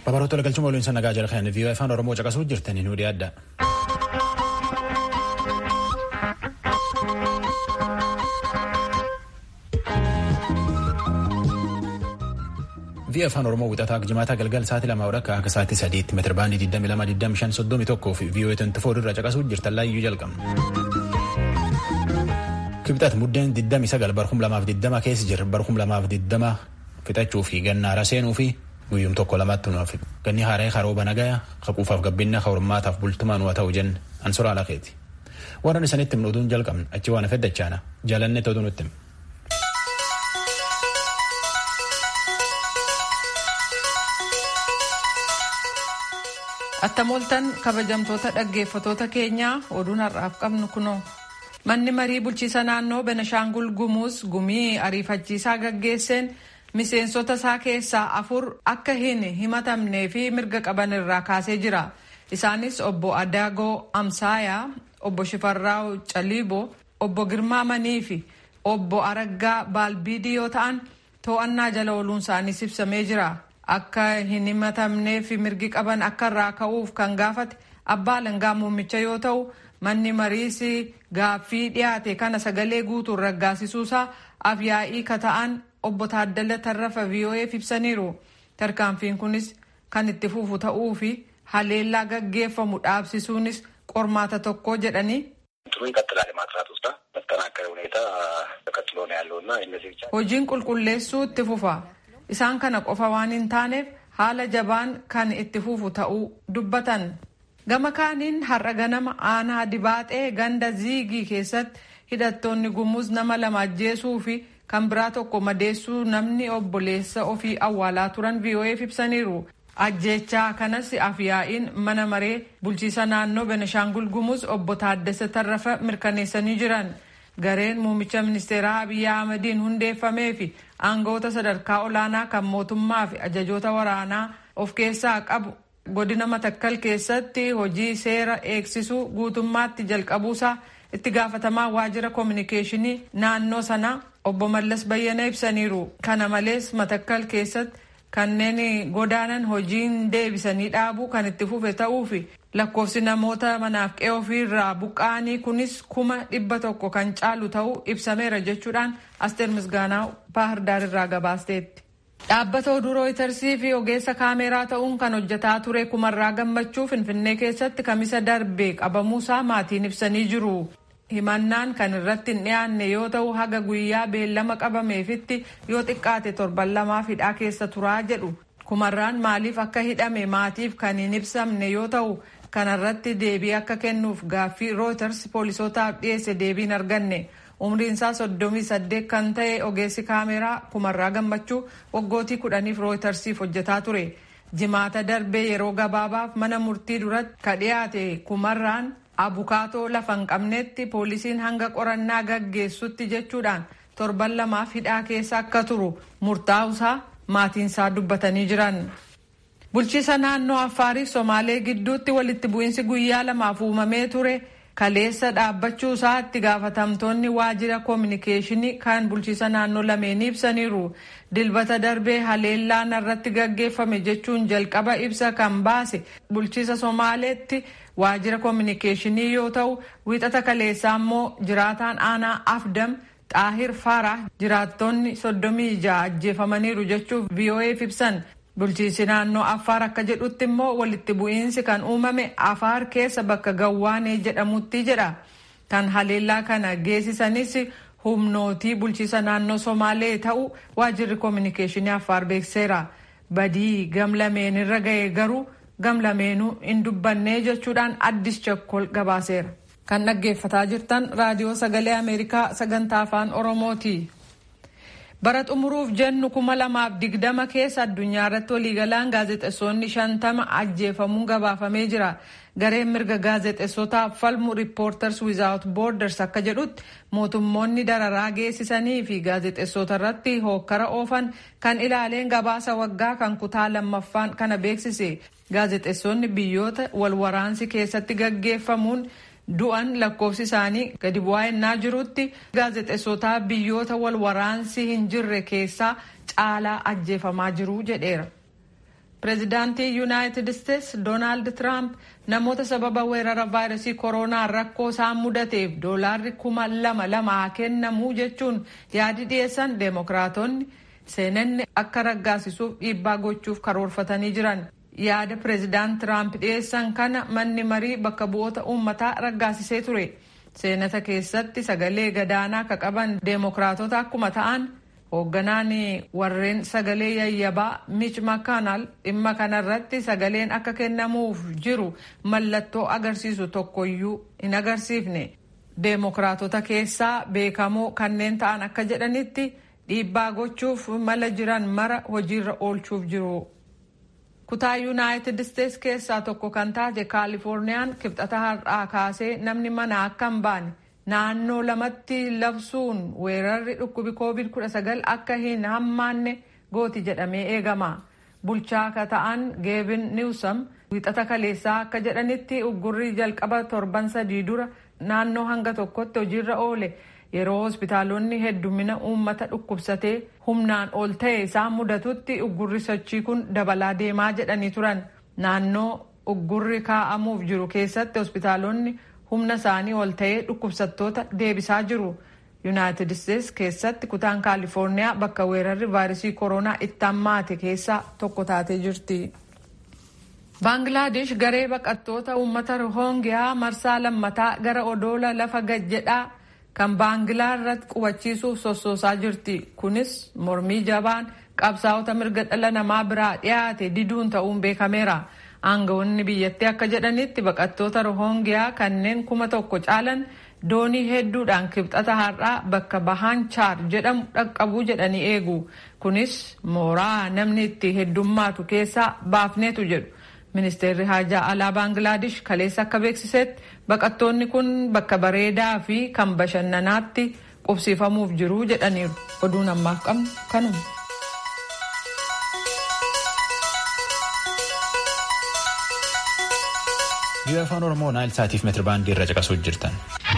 Babaroota galchuma waliin sana gaajara kan vii'oo afaan Oromoo caqasuu jirtanii nu dhiyaadha. vii'oo afaan Oromoo wixataa jimaataa galgal sa'aatii 2 akka sa'aatii 3 meetira baandii 22 fi vii'oo 24 irraa caqasuu jirtan laayyuu jalqabna. Kibxaat muddeen 29 barhum 2020 keessa jira barhum 2020 fixachuu fi gannaara seenuu fi guyyum tokko lamatti nuuf ganni haaree harooba nagaya haquufaaf gabbinna hormaataaf bultumaan waa ta'u jenna ansoraa lakeeti. Warran isanitti himnuutuun jalqabna achi waan feddachaana jaalanne ta'utu nutti hima. Attamoltan kabajamtoota dhaggeeffatoota keenyaa oduun har'aaf qabnu kunoo. Manni marii bulchiisa naannoo Benashaangul Gumuuz gumii ariifachiisaa gaggeesseen miseensota isaa keessaa 4 akka hin himatamnee fi mirga qaban irraa kaasee jira. Isaanis obbo Adaagoo Amsaayaa, obbo Shifarraaw Caliiboo, obbo Girmaa Manii fi obbo Araggaa Baalbiidii yoo ta'an to'annaa jala ooluun isaanii ibsamee jira. Akka hin himatamnee fi mirgi qaban akka irraa ka'uuf kan gaafate abbaa alangaa muummicha yoo ta'u manni mariis gaaffii dhiyaate kana sagalee guutuun raggaasisuusaa afyaa'ii kata'an obbo Taaddala Tarrafa VOA'f ibsaniiru. Tarkaanfiin kunis kan itti fufu ta'uu fi haleellaa gaggeeffamu dhaabsisuunis qormaata tokko jedhanii. Hojiin qulqulleessuu itti fufa. Isaan kana qofa waan hin taaneef haala jabaan kan itti fufu ta'uu dubbatan. Gama kaaniin har'a ganama aanaa Dibaaxee ganda Ziigii keessatti hidhattoonni Gumuuz nama 2 ajjeesuu fi kan biraa tokko madeessuu namni obboleessa ofii awwaalaa turan VOA'f ibsaniiru. Ajjeechaa kanas afyaa'iin mana maree bulchiisa naannoo Benashaangul Gumuuz obbo Taaddasa Tarrafa mirkaneessanii jiran. Gareen muummicha ministeeraa Abiyyi Ahmediin hundeeffamee fi aangawoota sadarkaa olaanaa kan mootummaa fi ajajoota waraanaa of keessaa qabu godina Matakkal keessatti hojii seera eegsisuu guutummaatti jalqabuusaa itti gaafatamaa waajjira koominikeeshinii naannoo sanaa obbo Mallas Bayyana ibsaniiru. Kana malees Matakkal keessatti kanneen godaanan hojiin deebisanii dhaabuu kan itti fufe ta'uu fi lakkoofsi namoota manaaf qe'ee ofiirraa buqqa'anii kunis 100,000 kan caalu ta'uu ibsameera jechuudhaan Asteer Misgaanaa Baahirdaar irraa gabaasteetti. Dhaabbata oduu Rooyitarsii fi ogeessa kaameraa ta'uun kan hojjetaa ture Kumarraa Gammachuu Finfinnee keessatti kamisa darbe qabamuusaa maatiin ibsanii jiru. Himannaan kan irratti hin dhiyaanne yoo ta'u haga guyyaa beellama qabameefitti yoo xiqqaate 7 hidhaa keessa turaa jedhu. Kumarraan maaliif akka hidhame maatiif kan hin ibsamne yoo ta'u kanarratti deebii akka kennuuf gaaffii Reuters poolisootaaf dhiyeesse deebiin arganne. Umriin isaa 38 kan ta'e ogeessi kaameraa Kumarraa Gammachuu waggootii 10 Rooytarsiif hojjetaa ture. Jimaata darbee yeroo gabaabaaf mana murtii duratti ka dhiyaate Kumarraan abukaatoo lafa hin qabnetti poolisiin hanga qorannaa gaggeessutti jechuudhaan 7 hidhaa keessa akka turu murtaa'uusaa maatiinsaa dubbatanii jiran. Bulchiisa naannoo Affaariif Somaalee gidduutti walitti bu'iinsi guyyaa 2 uumamee ture. Kaleessa dhaabbachuu isaa itti gaafatamtoonni waajjira koominikeeshinii kan bulchiisa naannoo lameenii ibsaniiru. Dilbata darbee haleellaan irratti gaggeeffame jechuun jalqaba ibsa kan baase bulchiisa Somaaleetti waajjira koominikeeshinii yoo ta'u wiixata kaleessaa immoo jiraataan aanaa Afdam Xaahir Farah jiraattonni 36 ajjeefamaniiru jechuuf VOA'f ibsan. Bulchiinsi naannoo Affaar akka jedhutti immoo walitti bu'iinsi kan uumame Affaar keessa bakka Gawwaanee jedhamutti jedha. Kan haleellaa kana geessisanis humnootii bulchiisa naannoo Somaalee ta'uu waajjirri koominikeeshinii Affaar beekseera. Badii gamlameen irra ga'e garuu gamlameenuu hin dubbannee jechuudhaan Addis Chakkol gabaaseera. Kan dhaggeeffataa jirtan raadiyoo sagalee Ameerikaa sagantaa afaan Oromooti. Bara xumuruuf jennu 2020 keessa addunyaa irratti waliigalaan gaazexeessonni 50 ajjeefamuun gabaafamee jira. Gareen mirga gaazexeessotaaf falmu Reporters Without Borders akka jedhutti mootummoonni dararaa geessisanii fi gaazexeessota irratti hookkara oofan kan ilaaleen gabaasa waggaa kan kutaa 2ffaan kana beeksise. Gaazexeessonni biyyoota walwaraansi keessatti gaggeeffamuun du'an lakkoofsi isaanii gadi bu'aa ennaa jirutti gaazexeessota biyyoota wal waraansi hin jirre keessaa caalaa ajjeefamaa jiru jedheera. Pireezidaantii Yuunaayitid Isteetsi Doonaald Tiraamp namoota sababa weerara vaayirasii kooroonaa rakkoo isaan mudateef $200 haa kennamuu jechuun yaadi dhiyeessan Deemokiraatonni seenanni akka raggaasisuuf dhiibbaa gochuuf karoorfatanii jiran. Yaada pireezidaant Tiraamp dhiyeessan kana manni marii bakka bu'oota uummataa raggaasisee ture. Seenata keessatti sagalee gadaanaa ka qaban Deemokiraatota akkuma ta'an hoogganaan warreen sagalee yayyabaa Mitch McConnell dhimma kanarratti sagaleen akka kennamuuf jiru mallattoo agarsiisu tokkoyyuu hin agarsiifne. Deemokiraatota keessaa beekamoo kanneen ta'an akka jedhanitti dhiibbaa gochuuf mala jiran mara hojiirra oolchuuf jiru. Kutaa Yuunaayitid Isteetsi keessaa tokko kan taate Kaalifoorniyaan kibxata har'aa kaasee namni mana akka hin baane naannoo lamatti labsuun weerarri dhukkubi COVID-19 akka hin hammaanne gooti jedhamee eegama. Bulchaa akka ta'an Geevin Niwsam wixata kaleessaa akka jedhanitti uggurri jalqaba torban 3 dura naannoo hanga tokkotti hojiirra oole yeroo hospitaalonni heddumina uummata dhukkubsatee humnaan ol ta'e isaan mudatutti uggurri sochii kun dabalaa deemaa jedhanii turan. Naannoo uggurri kaa'amuuf jiru keessatti hospitaalonni humna isaanii ol ta'ee dhukkubsattoota deebisaa jiru. Yuunaayitid Isteetsi keessatti kutaan Kaalifoorniyaa bakka weerarri vaayirasii kooroonaa itti hammaate keessaa tokko taatee jirti. Baangilaadesh garee baqattoota uummata Rohingyaa marsaa lammataa gara odoola lafa gajjedhaa kan Baangilaa irratti qubachiisuuf sossoosaa jirti. Kunis mormii jabaan qabsaa'ota mirga dhala namaa biraa dhiyaate diduun ta'uun beekameera. Aangawoonni biyyattii akka jedhanitti baqattoota Rohingyaa kanneen 1,000 caalan doonii hedduudhaan kibxata har'aa bakka Bahaanchaar jedhamu dhaqqabuu jedhanii eegu. Kunis mooraa namni itti heddummaatu keessaa baafneetu jedhu. Ministeerri Haajaa Alaa Baangilaadesh kaleessa akka beeksisetti baqattoonni kun bakka bareedaa fi kan bashannanaatti qubsiifamuuf jiru jedhaniiru. Oduun ammaaf qabnu kanuma. Biyya afaan Oromoo Naayil Saatiif meetira baandii irra caqasuuf jirtan.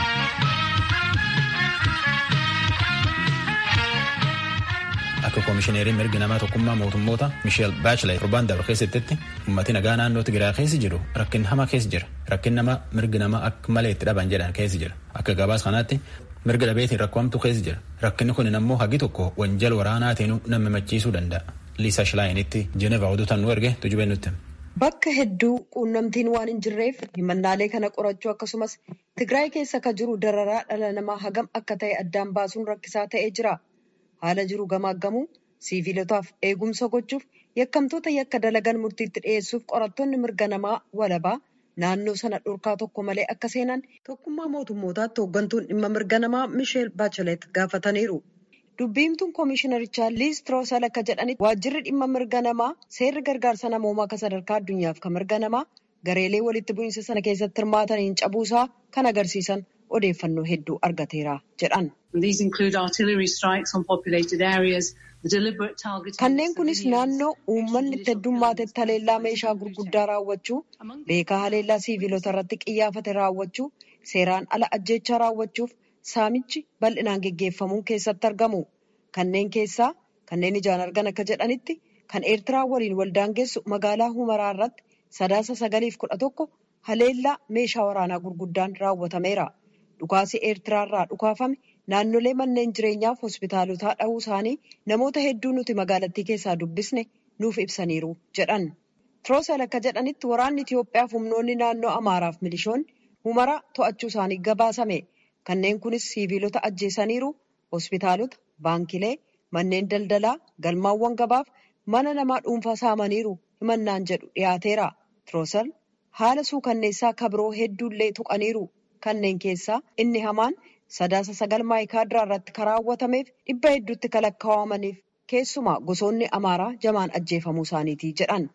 Akka koomishineeriin mirgi namaa tokkummaa mootummoota Michelle Bachelet torbaan dabre keessatti uummatni nagaa naannoo Tigraay keessa jiru rakkin hamaa keessa jira. Rakkin nama mirgi namaa akka malee itti dhaban jedhan keessa jira. Akka gabaas kanaatti mirga dhabeetiin rakkoomtu keessa jira. Rakkinni kun ammoo hagi tokko wanjal waraanaatiin nama machiisuu danda'a. Liisa Shilaayiinitti Jenevaa oduutaan nu erge tujubee nutti. Bakka hedduu quunnamtiin waan hin jirreef himannaalee kana qorachuu akkasumas Tigraay keessa akka jiru dararaa dhala namaa hagam akka ta'e addaan baasuun rakkisaa ta'ee jira. Haala jiru gamaaggamuu siiviilotaaf eegumsa gochuuf yakkamtoota yakka dalagan murtiitti dhiyeessuuf qorattoonni mirga namaa walabaa naannoo sana dhorkaa tokko malee akka seenan tokkummaa mootummootaatti hooggantuun dhimma mirga namaa Michelle Bachelet gaafataniiru. Dubbiimtuun koomishinarichaa Liis Troosal akka jedhanitti waajjirri dhimma mirga namaa seerri gargaarsa namoomaa akka sadarkaa addunyaaf kan mirga namaa gareelee walitti bu'iinsa sana keessatti hirmaataniin cabuusaa kan agarsiisan odeeffannoo hedduu argateera jedhan. Kanneen kunis naannoo uummanni itti heddummatetti haleellaa meeshaa gurguddaa raawwachuu, beekaa haleellaa siiviilota irratti xiyyeeffate raawwachuu, seeraan ala ajjeechaa raawwachuuf saamichi bal'inaan geggeeffamuun keessatti argamu. Kanneen keessaa kanneen ijaan argan akka jedhanitti kan Eertiraa waliin waldaangeessu magaalaa Humaraa irratti 9/11 haleellaa meeshaa waraanaa gurguddaan raawwatameera. Dhukaasi Eertiraa irraa dhukaafame naannolee manneen jireenyaaf hospitaalotaa dhahuu isaanii namoota hedduu nuti magaalattii keessaa dubbisne nuuf ibsaniiru jedhan. Troosal akka jedhanitti waraanni Itiyoophiyaaf humnoonni naannoo Amaaraaf milishoonni Humaraa to'achuu isaanii gabaasame. Kanneen kunis siiviilota ajjeesaniiru, hospitaalota, baankilee, manneen daldalaa, galmaawwan gabaaf mana namaa dhuunfaa saamaniiru himannaan jedhu dhiyaateera. Troosal haala suukanneessaa kabiroo hedduullee tuqaniiru. Kanneen keessaa inni hamaan 9/9 Maayikaadiraa irratti karaawwatameef 100 hedduutti kalakkaawamaniif keessumaa gosoonni Amaaraa jamaan ajjeefamuu isaaniiti jedhan.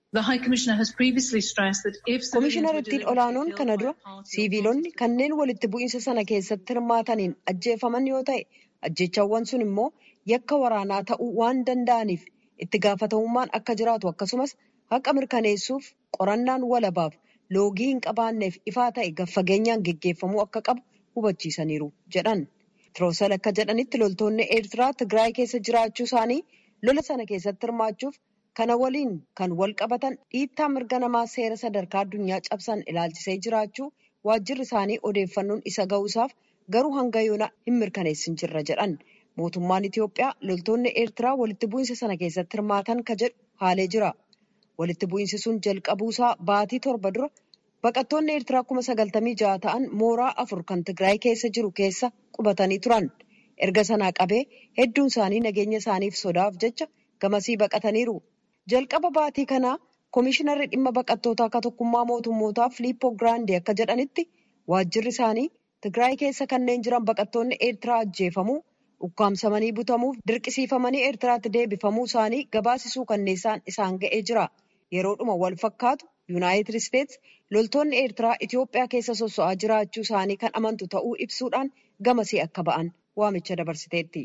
Koomishinariittiin olaanoon kana dura siiviilonni kanneen walitti bu'iinsa sana keessatti hirmaataniin ajjeefaman yoo ta'e ajjeechawwan sun immoo yakka waraanaa ta'uu waan danda'aniif itti gaafatamummaan akka jiraatu akkasumas haqa mirkaneessuuf qorannaan walabaaf loogii hin qabaanneef ifaa ta'e gaffageenyaan geggeeffamuu akka qabu hubachiisaniiru jedhan. Troosal akka jedhanitti loltoonni Eertiraa Tigraay keessa jiraachuu isaanii lola sana keessatti hirmaachuuf Kana waliin kan wal qabatan dhiittaa mirga namaa seera sadarkaa addunyaa cabsan ilaalchisee jiraachuu waajjirri isaanii odeeffannoon isa ga'uusaaf garuu hanga yoona hin mirkaneessin jirra jedhan. Mootummaan Itoophiyaa loltoonni Eertiraa walitti bu'iinsa sana keessatti hirmaatan ka jedhu haalee jira. Walitti bu'iinsi sun jalqabuusaa baatii 7 dura baqattoonni Eertiraa 96,000 ta'an mooraa 4 kan Tigraay keessa jiru keessa qubatanii turan. Erga sanaa qabee hedduun isaanii nageenya isaaniif sodaaf jecha gamasii baqataniiru. Jalqaba baatii kanaa Komishinarri dhimma baqattootaa akka tokkummaa mootummootaa Filiippoo Giraandee akka jedhanitti waajjirri isaanii Tigraay keessa kanneen jiran baqattoonni Eertiraa ajjeefamuu, ukkaamsamanii butamuuf dirqisiifamanii Eertiraatti deebifamuu isaanii gabaasisuu kanneessaan isaan ga'ee jira. Yeroodhuma wal fakkaatu Yuunaayitid Isteets loltoonni Eertiraa Itoophiyaa keessa sosso'aa jiraachuu isaanii kan amantu ta'uu ibsuudhaan gamasii akka ba'an waamicha dabarsiteetti.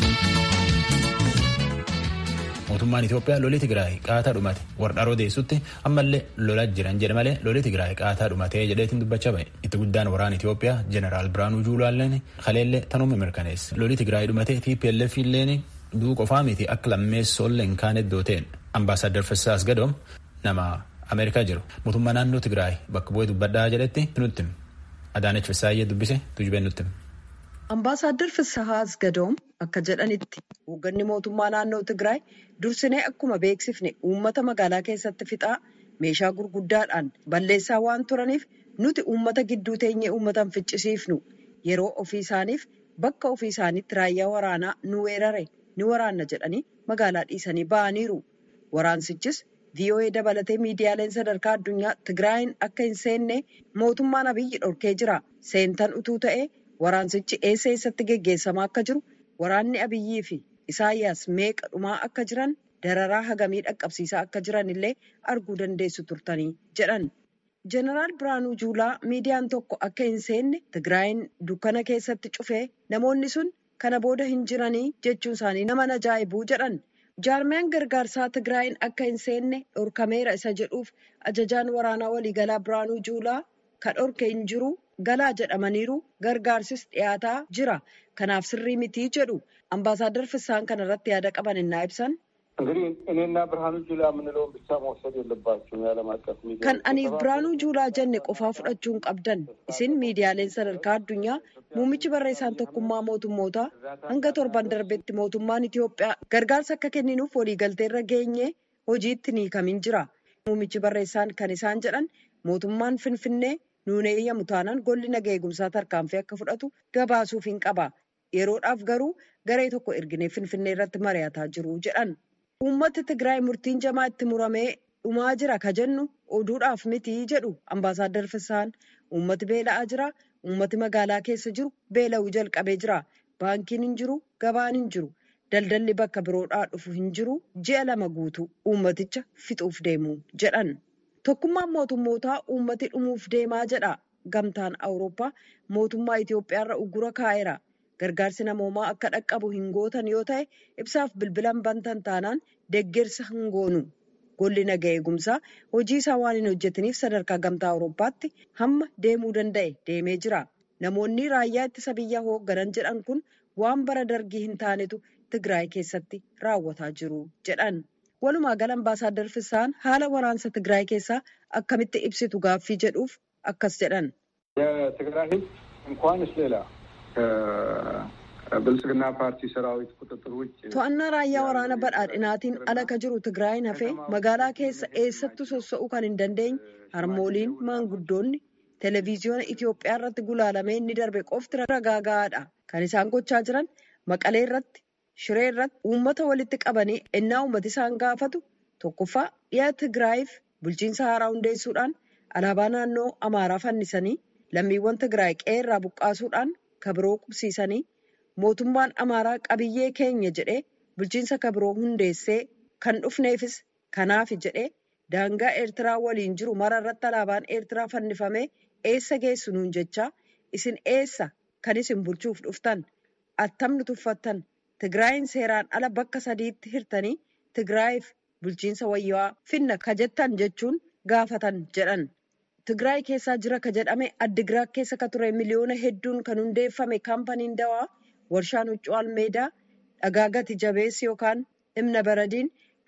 Mootummaan Itoophiyaa lolli Tigraay qaataa dhumate warra odeessutti ammallee lolaa jiran jedhe malee lolli Tigraay qaataa dhumatee jedheetiin dubbachaa ba'e. Itti guddaan waraana Itoophiyaa Jeneraal Biraanuu Juulaalleen kaleellee tanuma mirkaneesse. Lolli Tigraay dhumatee TPLF illeen duu qofaa miti akka lammeessollee hin kaane dooteen. Ambaasaadder Fessaas Gadoom nama Ameerikaa jiru. Mootummaa naannoo Tigraay bakka bu'ee dubbadhaa jedhetti nutti Adaanech Fessaayyee dubbise tujubeen nutti. Ambaasaadder Fessaas Gadoom akka jedhanitti hoogganni mootummaa naannoo Tigraay dursinee akkuma beeksifne uummata magaalaa keessatti fixaa meeshaa gurguddaadhaan balleessaa waan turaniif nuti uummata gidduu teenyee uummatan ficcisiifnu yeroo ofii isaaniif bakka ofii isaaniitti raayyaa waraanaa nu weerare ni waraanna jedhanii magaalaa dhiisanii ba'aniiru. Waraansichis VOA dabalatee miidiyaaleen sadarkaa addunyaa Tigraayin akka hin seenne mootummaan Abiyyi dhorkee jira. Seentan utuu ta'ee waraansichi eessatti geggeessamaa akka jiru waraanni Abiyyii fi Isaayyaas meeqa dhumaa akka jiran dararaa hagamii dhaqqabsiisaa akka jiran illee arguu dandeessu turtanii jedhan. Jeneraal Biraanuu Juulaa miidiyaan tokko akka hin seenne Tigraayin dukkana keessatti cufee namoonni sun kana booda hin jiranii jechuun isaanii nama ajaa'ibuu jedhan. Jaarmiyaan gargaarsaa Tigraayin akka hin seenne dhorkameera isa jedhuuf ajajaan waraanaa waliigalaa Biraanuu Juulaa kan dhorke hin jiru galaa jedhamaniiru gargaarsis dhiyaataa jira. Kanaaf sirrii mitii jedhu ambaasaadder Fessaan kanarratti yaada qaban innaa ibsan. እንግዲህ እኔና ብርሃኑ ጁላ የምንለውን ብቻ መውሰድ የለባችሁም የዓለም አቀፍ ሚዲያ kan aniif Biraanuu Juulaa jenne qofaa fudhachuun qabdan isin miidiyaaleen sadarkaa addunyaa muummichi barreessaan tokkummaa mootummootaa hanga torban darbetti mootummaan Itoophiyaa gargaarsa akka kenninuuf waliigalteerra geenye hojiitti ni kamin jira. Muummichi barreessaan kan isaan jedhan mootummaan Finfinnee nuun eeyyamu taanaan golli nagaa eegumsaa tarkaanfii akka fudhatu gabaasuuf hin qaba. Yeroodhaaf garuu garee tokko erginee Finfinnee irratti mari'ataa jiru jedhan. Uummata Tigraay murtiin jamaa itti muramee dhumaa jira ka jennu oduudhaaf miti jedhu ambaasaadder Fessaan. Uummati beela'aa jira. Uummati magaalaa keessa jiru beela'uu jalqabee jira. Baankiin hin jiru, gabaan hin jiru, daldalli bakka biroodhaa dhufu hin jiru. Ji'a 2 guutuu uummaticha fixuuf deemu jedhan. Tokkummaan mootummootaa uummati dhumuuf deemaa jedha. Gamtaan Awurooppaa mootummaa Itoophiyaarra uggura kaa'eera. Gargaarsi namoomaa akka dhaqqabu hin gootan yoo ta'e ibsaaf bilbilan bantan taanaan deeggarsa hin goonu. Golli nagaa eegumsaa hojii isaa waan hin hojjetiniif sadarkaa gamtaa Awurooppaatti hamma deemuu danda'e deemee jira. Namoonni raayyaa ittisa biyyaa hoogganan jedhan kun waan bara dargii hin taanetu Tigraay keessatti raawwataa jiru jedhan. Walumaa gala ambaasaadder Fessaan haala waraansa Tigraay keessaa akkamitti ibsitu gaaffii jedhuuf akkas jedhan. የትግራይ ሕዝብ እንኳንስ ሌላ ብልጽግና ፓርቲ ሰራዊት ቁጥጥር ውጭ to'annaa raayyaa waraana badhaadhinaatiin ala ka jiru Tigraayin hafee magaalaa keessa eessattuu sossa'uu kan hin dandeenye harmooliin maanguddoonni televiziyoona Itoophiyaa irratti gulaalamee inni darbe qofti ragaa ga'aadha. Kan isaan gochaa jiran Maqalee irratti, Shiree irratti uummata walitti qabanii ennaa uummati isaan gaafatu tokkoffaa dhiyaa Tigraayiif bulchiinsa haaraa hundeessuudhaan alaabaa naannoo Amaaraa fannisanii lammiiwwan Tigraay qeerraa buqqaasuudhaan kabiroo qubsiisanii mootummaan Amaaraa qabiyyee keenya jedhee bulchiinsa kabiroo hundeessee kan dhufneefis kanaaf jedhee daangaa Eertiraa waliin jiru mara irratti alaabaan Eertiraa fannifamee eessa geessu nuun jechaa isin eessa kan isin bulchuuf dhuftan attamnu tuffattan Tigraayin seeraan ala bakka 3tti hirtanii Tigraayiif bulchiinsa wayyaa finna ka jettan jechuun gaafatan jedhan. Tigraay keessaa jira ka jedhame Addigiraat keessa ka ture miliyoona hedduun kan hundeeffame kaampaniin dawaa warshaan huccuu almeedaa dhagaa gati jabeessi yookaan Imna Baradiin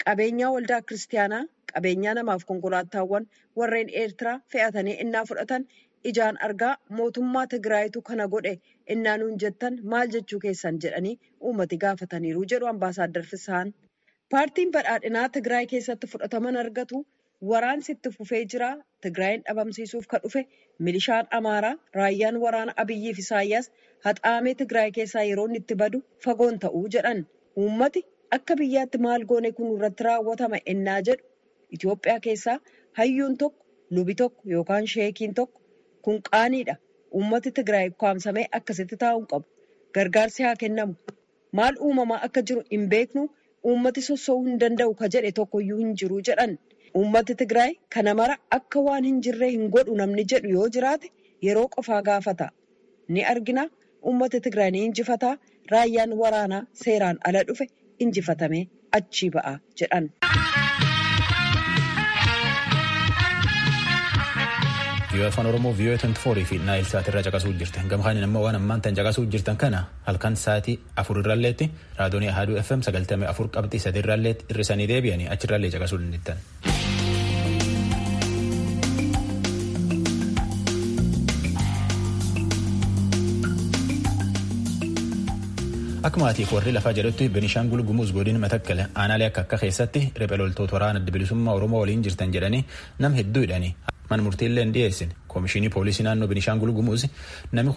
qabeenyaa waldaa kiristaanaa, qabeenyaa namaaf konkolaataawwan warreen Eertiraa fe'atanii innaa fudhatan ijaan argaa mootummaa Tigraayitu kana godhe innaa nuun jettan maal jechuu keessan jedhanii uummati gaafataniiru jedhu Ambaasaadder Fisahaan. Paartiin badhaadhinaa Tigraay keessatti fudhataman argatu waraansi itti fufee jira. Tigraayin dhabamsiisuuf kan dhufe milishaan Amaaraa raayyaan waraana Abiyyiif Isaayyaas haxaamee Tigraay keessaa yeroo inni itti badu fagoon ta'uu jedhan. Uummati akka biyyaatti maal goone kun irratti raawwatama ennaa jedhu Itoophiyaa keessaa hayyuun tokko, lubi tokko yookaan sheekiin tokko kun qaaniidha. Uummati Tigraay ukkaamsamee akkasitti taa'uun qabu. Gargaarsi haa kennamu. Maal uumamaa akka jiru hin beeknu. Uummati sossoo'uu hin danda'u ka jedhe tokkoyyuu hin jiru jedhan. Uummati Tigraay kana mara akka waan hin jirree hin godhu namni jedhu yoo jiraate yeroo qofaa gaafata. Ni argina uummati Tigraay ni injifataa, raayyaan waraanaa seeraan ala dhufe injifatamee achii ba'a jedhan. Viiyoo Afaan Oromoo Viiyoo 24 fi Naayil Saat irraa caqasuu jirtan. Gamkaaniin ammoo waan ammaan tan caqasuu jirtan kana halkan sa'aatii 4 irralleetti raadiyoonii Ahaduu FM 94.3 irralleetti hir'isanii deebi'anii achirrallee caqasuu dandeettan. Akkuma atiif warri lafaa jedhutti Benishaangul Gumuz godina Matakkale aanaalee akka keessatti riphee loltoota waraana adda bilisummaa Oromoo waliin jirtan jedhanii nam hedduu hidhanii mana murtiillee hin dhiyeessine. Koomishinii poolisii naannoo Benishaangul Gumuz namni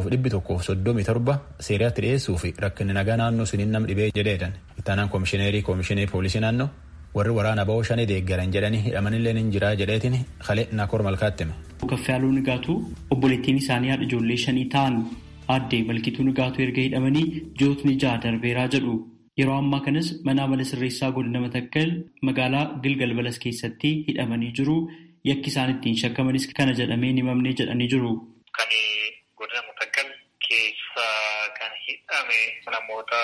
1,137 seeriyaatti dhiyeessuu fi rakkinni nagaa naannoo suniin nam dhibee jedheedhan. Ittaanaan koomishinii poolisii naannoo warri waraana ba'oo shanii deeggaran jedhanii hidhamanillee hin jiraa jedheetiin Kalee Naakoor Malkaatti hime. Kaffiyaaluu Nigaatuu obboleettiin isaanii haadha ijoollee shanii ta'an Aadde Malkituu Nigaatuu erga hidhamanii jootni 6 darbeeraa jedhu. Yeroo ammaa kanas mana amala sirreessaa godina Matakkal magaalaa Gilgal Balas keessatti hidhamanii jiru. Yakki isaan ittiin shakkamanis kana jedhamee himamnee jedhanii jiru. Kan godina Matakkal keessa kan hidhame namoota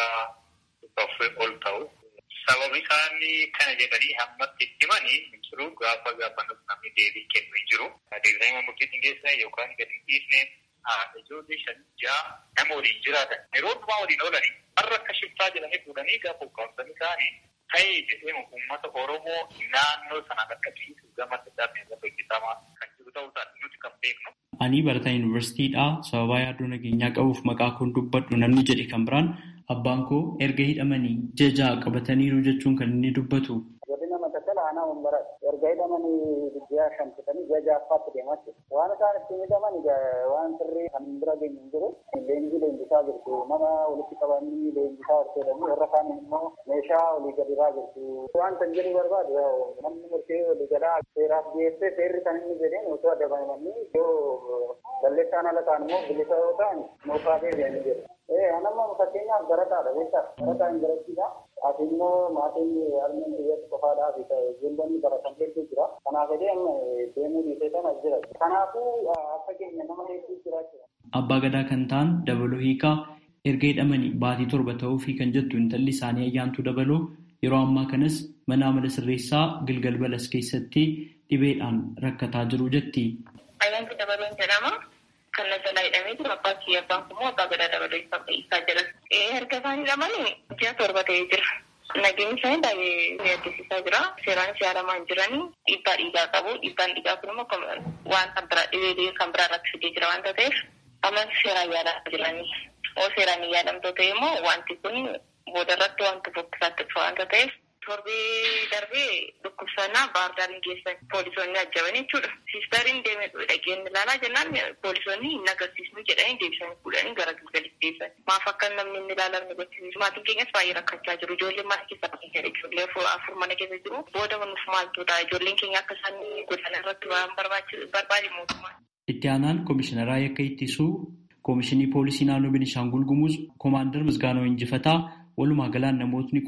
4 ol ta'u. Sababi isaan kana jedhanii hammatti himanii jiru gaafa namni deebii kennu hin jiru. Deebii murtiin geessaa yookaan gadi dhiisnee ijoollee 5 nama waliin jiraatan yeroo dhumaa waliin oolanii har'a akka shiftaa jedhanii fuudhanii gaafa ukkaamsanii isaanii ta'ee jedhee uummata Oromoo naannoo sana qaqqabsiisu gama adda hojjetamaa kan jiru ta'uudhaan nuti kan beeknu. Ani barataa yuunivarsiitiidhaa sababaa yaaddoo nageenyaa qabuuf maqaa koon dubbadhu namni jedhe kan biraan abbaan koo erga hidhamanii 6 qabataniiru jechuun kan inni dubbatu. Godina Matakkal aanaa Wambaraa erga hidhamanii biyyaa shanfitanii 6 deemaa jiru. Waan isaan ittiin hidhaman waan sirrii kan bira geenyu hin jiru. Leenjisaa jirtu nama walitti qabanii leenjisaa horseedanii warra kaan immoo meeshaa olii gadiirraa jirtu. Waan kan jedhu barbaadu namni murtee olii gadaa seeraaf dhiyeessee seerri kan inni jedheen osoo adabamanii yoo balleessaan ala ta'an immoo bilisa yoo ta'an moofaa deebi'anii jiru. Anamma fakkeenyaaf barataadha beektaa barataa hin barachiidha. Ati immoo maatiin harmeen biyyatti qofaadhaa fi ijoolleen baratan hedduu jira. Kanaaf jedhee amma deemuu dhiisee kana jira. Kanaafuu akka keenya nama hedduu jiraachudha. Abbaa gadaa kan ta'an Dabaloo Hiikaa erga hidhamanii baatii 7 ta'uu fi kan jettu intalli isaanii Ayyaantuu Dabaloo yeroo ammaa kanas mana amala sirreessaa Gilgal Balas keessatti dhibeedhaan rakkataa jiru jetti. Ayyaantuu Dabaloo jedhama. Kan jalaa hidhamee jiru abbaan kiyya abbaan kun immoo abbaa gadaa Dabaloo isaa jedha. Erga isaan hidhamanii ji'a 7 ta'ee jira. Nageenyi isaanii baay'ee addisiisaa jira. Seeraan siyaaramaa hin jiranii dhiibbaa dhiigaa qabu. Dhiibbaan dhiigaa kun immoo waan kan biraa dhibee kan biraa irratti fidee jira waanta ta'eef amma seeraan yaadamaa jiranii. Oo seeraan hin yaadamtoo ta'e immoo wanti kun booda irratti wanti fokkisaatti dhufa waanta ta'eef torbee darbee dhukkubsannaa Baardaariin geessan poolisoonni ajjabanii jechuudha. Siistariin deemee dhageen ilaalaa jennaan poolisoonni hin agarsiisnu jedhanii deebisanii fuudhanii gara Gilgalitti geessan. Maaf akka namni inni ilaalamne gochisiisu. Maatiin keenyas baay'ee rakkachaa jiru. Ijoolleen mana keessa jira. Ijoollee 4 mana keessa jiru. Booda nuuf maaltudha. Ijoolleen keenya akka isaan godaana irratti waan barbaade mootummaa. Itti aanaan Komishiinaraa Yakka Ittisuu Koomishinii Poolisii Naannoo Benishaangul Gumuz Koomaandar Misgaanoo Injifataa walumaa galaan namootni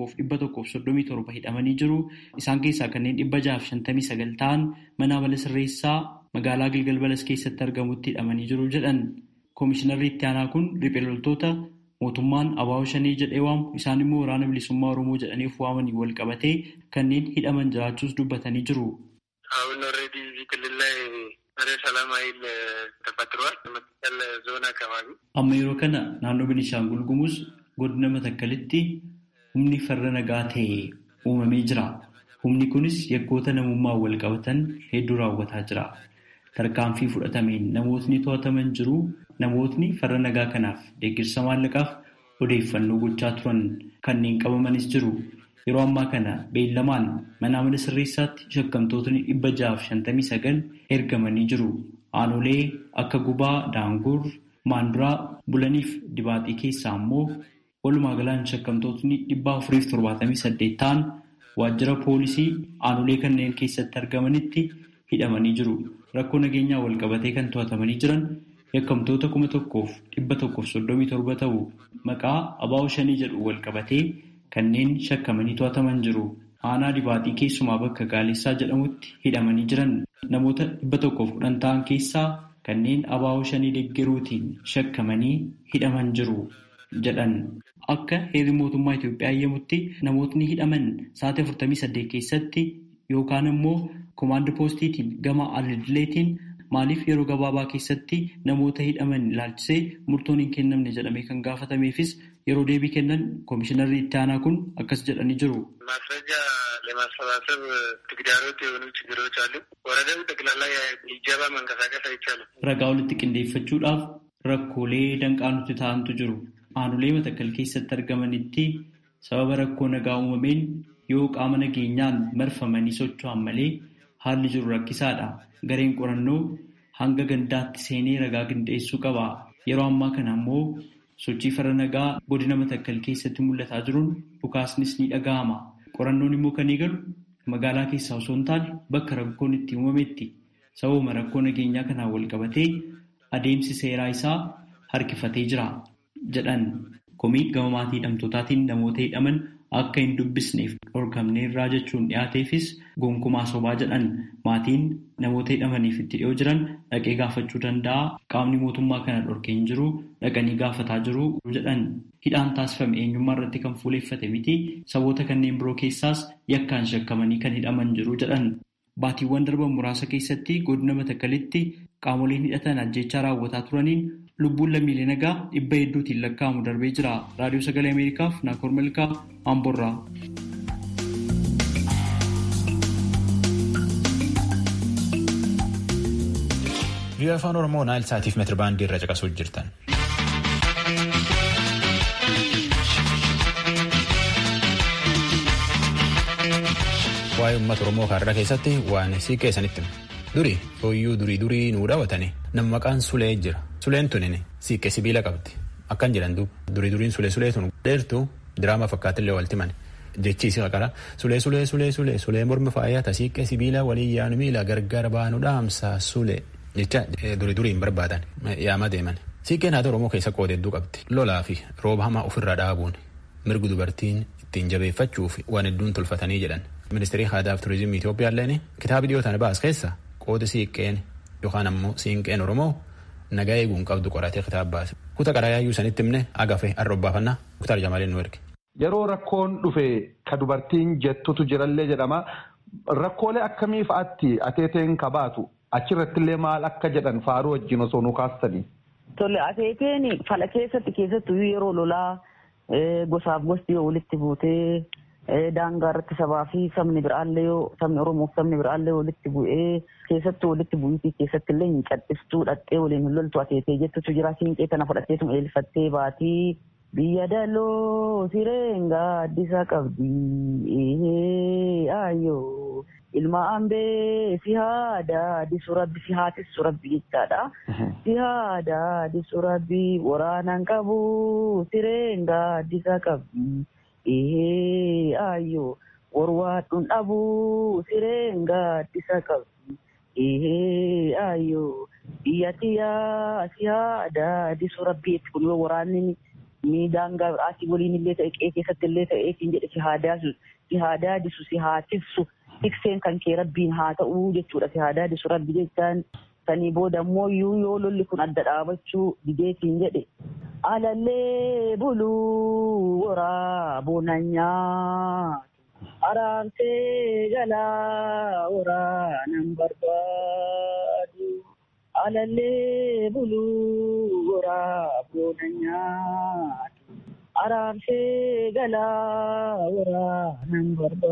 1,137 hidhamanii jiru. Isaan keessaa kanneen 659 ta'an mana amala sirreessaa magaalaa Gilgal Balas keessatti argamutti hidhamanii jiru jedhan. Koomishinarri itti aanaa kun riphee loltoota mootummaan abaaboo shanii jedhee waamu isaan immoo waraana bilisummaa Oromoo jedhanii waamanii wal qabatee kanneen hidhaman jiraachuus dubbatanii jiru. Amma yeroo kana naannoo Benishaangul Gumuz godina Matakkalitti humni farra nagaa ta'e uumamee jira. Humni kunis yakkoota namummaa wal qabatan hedduu raawwataa jira. Tarkaanfii fudhatameen namootni to'ataman jiru. Namootni farra nagaa kanaaf deeggarsa maallaqaaf odeeffannoo gochaa turan kanneen qabamanis jiru. Yeroo ammaa kana beellamaan mana sirreessaatti shakkamtootni 659 ergamanii jiru. Aanolee akka Gubaa, Daangur, Maanduraa, Bulaniif Dibaaxii keessaa immoo walumaa galaan shakkamtootni 478 ta'an waajjira poolisii aanolee kanneen keessatti argamanitti hidhamanii jiru. Rakkoo nageenyaa wal qabatee kan to'atamanii jiran yakkamtoota 1137 ta'u maqaa Abaa'oo Shanii jedhu wal qabatee kanneen shakkamanii to'ataman jiru. Aanaa Dibaaxii keessumaa bakka Gaalessaa jedhamutti hidhamanii jiran namoota 110 ta'an keessaa kanneen Abaa'oo Shanii deeggaruutiin shakkamanii hidhaman jiru jedhan. Akka heerri mootummaa Itoophiyaa eeyyamutti namootni hidhaman sa'aatii 48 keessatti yookaan immoo koomaandii poostiitiin gama al-idileetiin maaliif yeroo gabaabaa keessatti namoota hidhaman ilaalchisee murtoon hin kennamne jedhamee kan gaafatameefis yeroo deebii kennan koomishinarri itti aanaa kun akkas jedhanii jiru. ማስረጃ ለማሰባሰብ ተግዳሮት የሆኑ ችግሮች አሉ። ወረዳው ጠቅላላ ይጀባ መንቀሳቀስ አይቻልም። Ragaa walitti qindeeffachuudhaaf rakkoolee danqaa nuti ta'antu jiru. Aanolee Matakkal keessatti argamanitti sababa rakkoo nagaa uumameen yoo qaama nageenyaan marfamanii socho'an malee haalli jiru rakkisaadha. Gareen qorannoo hanga gandaatti seenee ragaa qindeessuu qaba. Yeroo ammaa kana immoo sochii farra nagaa godina Matakkal keessatti mul'ataa jiruun dhukaasnis ni dhaga'ama. Qorannoon immoo kan eegalu magaalaa keessaa osoo hin taane bakka rakkoon itti uumametti. Sababuma rakkoo nageenyaa kanaan wal qabatee adeemsi seeraa isaa harkifatee jira jedhan. Komii gama maatii hidhamtootaatiin namoota hidhaman akka hin dubbisneef dhorkamne irraa jechuun dhiyaateefis gonkumaa sobaa jedhan. Maatiin namoota hidhamaniif itti dhiyoo jiran dhaqee gaafachuu danda'a. Qaamni mootummaa kana dhorkee hin jiru dhaqanii gaafataa jiru jedhan. Hidhaan taasifame eenyummaa irratti kan fuuleeffate miti. Saboota kanneen biroo keessaas yakkaan shakkamanii kan hidhaman jiru jedhan. Baatiiwwan darban muraasa keessatti godina Matakkalitti qaamoleen hidhatan ajjeechaa raawwataa turaniin lubbuun lammiilee nagaa 100 lakkaa'amu darbee jira. Raadiyoo Sagalee Ameerikaaf Naakoor Malkaa Amborraa. Biyya afaan Oromoo Naayil Saatiif meetira baandii irra caqasuuf jirtan. Waa'ee uummata Oromoo kaarraa keessatti waan siiqqee sanitti durii nuu daawwatani nama maqaan Sulee jira. Suleen tunin siiqqee sibiila qabdi. Akkan jedhan duriin Sulee tun dheertuu diraama fakkaatillee walti mane. Jechiisi maqara Sulee morma faayyata siiqqee sibiila walii yaanu miila gargar baanu dhaamsa Sulee jecha duriin barbaadan yaama deeman. Siiqqeen aadaa Oromoo keessa qoodedduu qabdi. Lolaa fi rooba hamaa ofirra dhaabuun mirgu dubartiin ittiin jabeeffachuuf waan hedduun tolfatanii jedhan. Ministeerri aadaa fi turizimii Itoophiyaa illee kitaaba dhiyootaan baas keessa qooda siiqqeen yookaan ammoo siinqeen Oromoo nagaa eeguun qabdu qoratee kitaaba baase. Kuta qaraayyuu sanitti himne agafe arrobbaafannaa Muktaar Jamaaleen nu erge. Yeroo rakkoon dhufe ka dubartiin jettutu jirallee jedhama. Rakkoolee akkamii fa'aatti ateeteen kabaatu achirrattillee maal akka jedhan faaruu wajjin osoo nu kaastanii. Tole ateeteen fala keessattuu yeroo lolaa gosaaf gosti yoo walitti buutee daangaa irratti sabaa fi sabni biraallee yoo sabni Oromoof sabni biraallee walitti bu'ee keessattuu walitti bu'iitii keessattillee hin cadhistuu dhattee waliin hin loltu ateetee jettutu jira. Siinqee kana fudhatteetuma eelfattee baatii biyya daloo sireengaa addisa qabdi ayyoo ilma ambee si haada disu rabbi si haatissu rabbi jechaadha. Si haada disu rabbi waraanaan qabu sireengaa addisa qabdi. Ayyoo warwaadhuun dhabuu sireengaa addisa qabdi. Ayyoo biyya tiyyaa si haada disu rabbi itti kun yoo waraanni ni daangaa asii waliin illee ta'e qe'ee keessatti illee ta'ee siin jedhe si haadaa disu si haatissu tikseen kan kee rabbiin haa ta'uu jechuudha. Si haadaa disu rabbi jechaan sanii booda immoo yoo lolli kun adda dhaabachuu didee siin jedhe. Alallee buluu waraaboo na nyaatu araarsee galaa waraanan barbaadu. Alallee buluu waraaboo na nyaatu araarsee galaa waraanan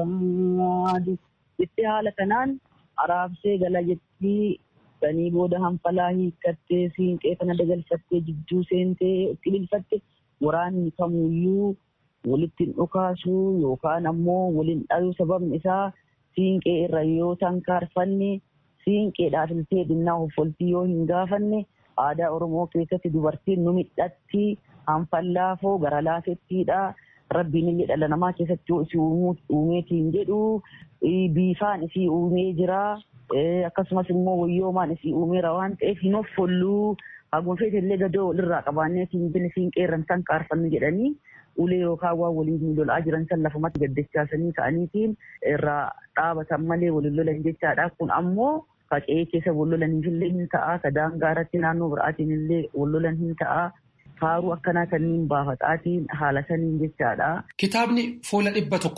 barbaadu jettee haala kanaan araarsee gala jettii sanii booda hanfalaa hiikkattee siinqee kana dagalfattee jidduu seentee itti bilfatte waraanni kamuyyuu walitti hin dhukaasu yookaan ammoo waliin dhayuu sababni isaa siinqee irra yoo tankaarfanne siinqeedhaaf iltee dhinnaa hoffoltii yoo hin gaafanne aadaa Oromoo keessatti dubartiin nu midhatti hanfallaafoo gara laafettiidha. Rabbiin illee dhala namaa keessatti yoo isii uumeetiin jedhu biifaan isii uumee jira. Akkasumas immoo wayyoomaan isii uumeera waan ta'eef hin hoffolluu haguma feete illee gadoo walirraa qabaanneetiin bini siinqee irra tankaarfannu jedhanii ulee yookaan waan waliin lolaa jiran san lafumatti gaddachaasanii ka'aniitiin irraa dhaabatan malee waliin lolan jechaadha. Kun ammoo faca'ee keessa wal lolaniif illee hin ta'a. Daangaa irratti naannoo biraatiin illee wal lolan hin ta'a. Faaruu akkanaa kanneen baafataatiin haala saniin jechaadha. Kitaabni fuula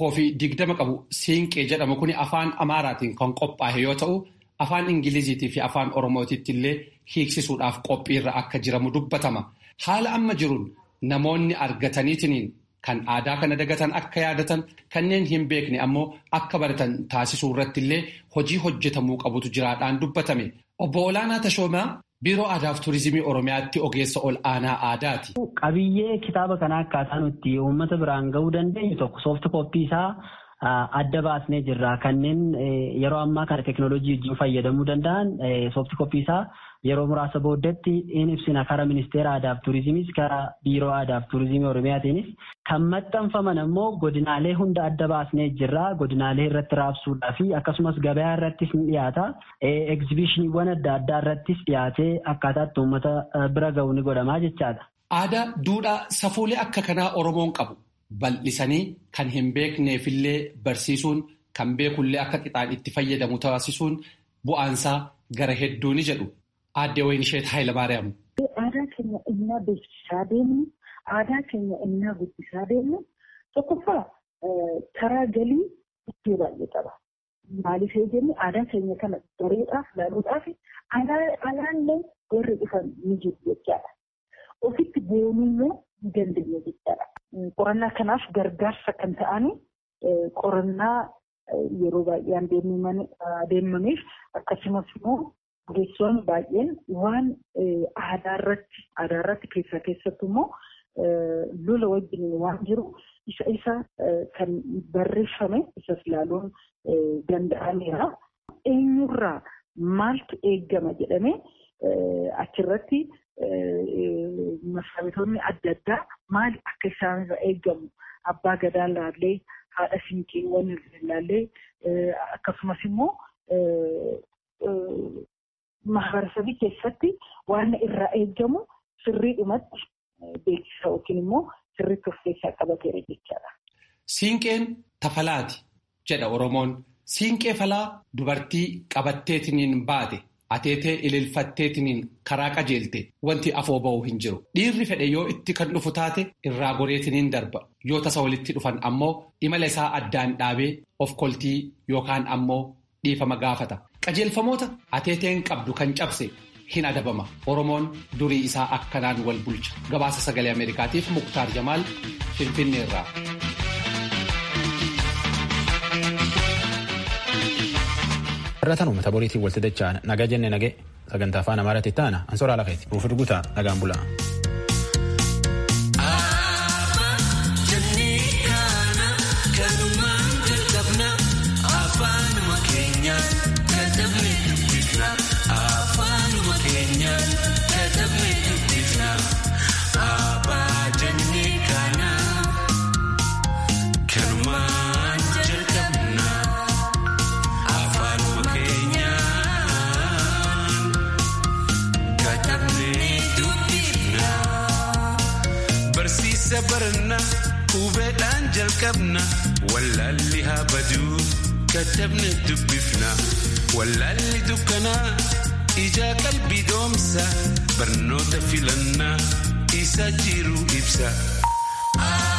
120 qabu siinqee jedhamu kuni afaan Amaaraatiin kan qophaa'e yoo ta'u afaan Ingiliziitii fi afaan Oromootiitti illee hiiksisuudhaaf qophiirra akka jiramu dubbatama. Haala amma jiruun namoonni argataniitiin kan aadaa kana dagatan akka yaadatan kanneen hin beekne ammoo akka baratan taasisuu irratti illee hojii hojjetamuu qabutu jiraadhaan dubbatame. Obbo Olaanaa Tashoomaa Biiroo Aadaa fi Turizimii Oromiyaatti ogeessa ol aanaa aadaati. Qabiyyee kitaaba kanaa akkaataa nuti uummata biraan gahuu dandeenyu tokko soofti kooppii isaa adda baasnee jirra. Kanneen yeroo ammaa kana teekinooloojii wajjin fayyadamuu danda'an soofti kooppii isaa yeroo muraasa boodatti in ibsina karaa ministeera aadaa fi turizimiis karaa biiroo aadaa fi turizimii Oromiyaatiinis kan maxxanfaman ammoo godinaalee hunda adda baasnee jirra. Godinaalee irratti raabsuudhaa fi akkasumas gabayaa irrattis ni dhiyaata. Egzibishiniiwwan adda addaa irrattis dhiyaatee akkaataatti uummata bira ga'u ni godhamaa jechaadha. Aadaa, duudhaa, safuulee akka kanaa Oromoon qabu bal'isanii kan hin beekneefillee barsiisuun kan beekullee akka qixaan itti fayyadamu taasisuun bu'aansaa gara hedduu ni jedhu. Aadde Wayinisheet Hayilamaariyaam. Aadaa keenya innaa beeksisaa deemnu, aadaa keenya innaa guddisaa deemnu tokkoffaa karaa galii iddoo baay'ee qaba. Maaliif jennu aadaa keenya kana bareedaaf laaluudhaaf alaallee warri dhufan ni jiru jechaadha. Ofitti boonuu immoo ni dandeenya jechaadha. Qorannaa kanaaf gargaarsa kan ta'anii qorannaa yeroo baay'ee deemameef akkasumas immoo ogeessonni baay'een waan aadaa irratti keessattuu immoo lola wajjin waan jiru isa kan barreeffame isas ilaaluun danda'ameera. Eenyurraa maaltu eeggama jedhamee achirratti masaabiitoonni adda addaa maali akka isaanirra eeggamu abbaa gadaa laallee haadha siinqeewwan laallee akkasumas immoo mahaarasabii keessatti waan irraa eeggamu sirriidhumatti beeksisa yookiin immoo sirriitti of keessaa qabateera jechaadha. Siinqeen tafalaati jedha Oromoon. Siinqee falaa dubartii qabatteetiniin baate ateetee ililfatteetiniin karaa qajeelte wanti afoo ba'u hin jiru. Dhiirri fedhe yoo itti kan dhufu taate irraa goreetiniin darba. Yoo tasa walitti dhufan ammoo imala isaa addaan dhaabee of koltii yookaan ammoo dhiifama gaafata. Qajeelfamoota ateeteen qabdu kan cabse hin adabama. Oromoon durii isaa akkanaan wal bulcha. Gabaasa sagalee Ameerikaatiif Muktaar Jamaal Finfinneerraa. Irratan uummata boriitiin walitti dacha'an nagaa jenne nagee sagantaa afaan Amaaraatti taana ansoora lafeeti ruufi dhugutaa nagaan bulaa. Barna hubeedhaan jalqabna wallaalli haa baduu katabne dubbifna wallaalli dukkanaa ijaa qalbii doomsa barnoota filannaa isa jiru ibsa.